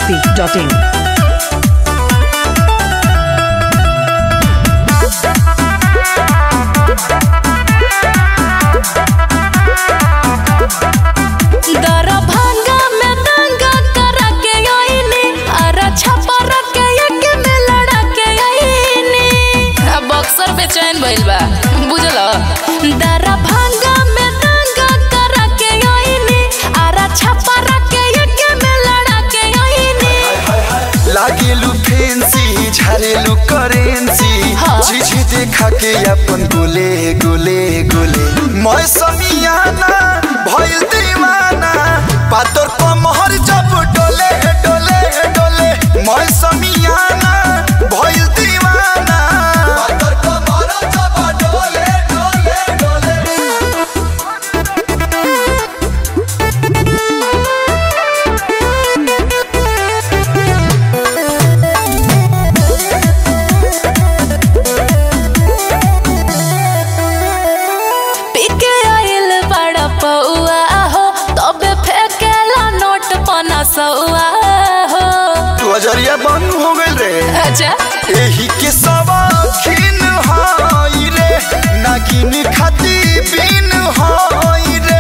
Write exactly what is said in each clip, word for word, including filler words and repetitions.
masti dot in. चैन भइल बा बुझल दरा भांगा में दंगा करा के आईनी आरा छापा रखे एके में लड़ा के आईनी लागेलु फैंसी झारेलु करेंसी चीज देखा के अपन गोले गोले गोले मैं समियाना भइल दीवाना पातर कमहर जब डोले डोले डोले मैं समियाना भइल दीवाना तू अजरिया बंद हो गइल रे अच्छा एही के सवाखिन हाई रे नागिन खाती बिन हाई रे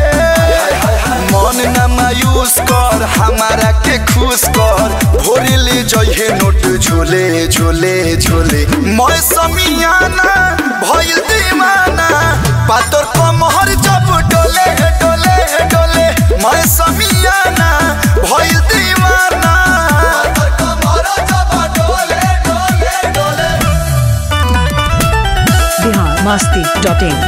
मन न मायूस कर हमारा के खुश कर भोरे ले जइहे नोट झोले झोले झोले मैं समियाना भइल दीवाना पातर कमहर जब डोले डोले डोले मैं समियाना भइल दीवाना Bihar masti dot in.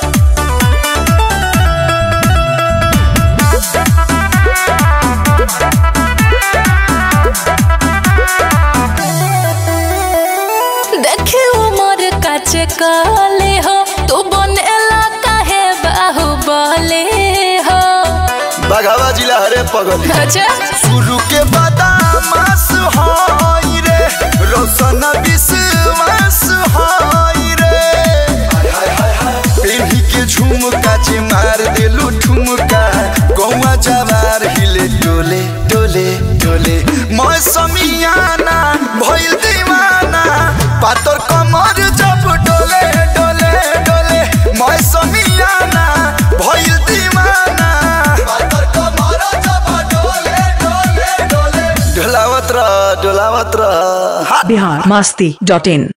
देखे उमर काचे काले हो तू बनेला काहे बाहुबले हो बघावा जिला हरे पगल अच्छा शुरू के बादामास हाई रे रोशन विश्वास हाई रे पेन्ही के झुमका जे मार देलू ठुमका गौवा जवार हिले डोले डोले डोले मैं समियाना भइल दीवाना पातर कमर जब डोले डोले डोले मैं समियाना भइल दीवाना पातर कमर जब डोले डोले डोले डोलावत रह डोलावत रह Bihar masti dot in.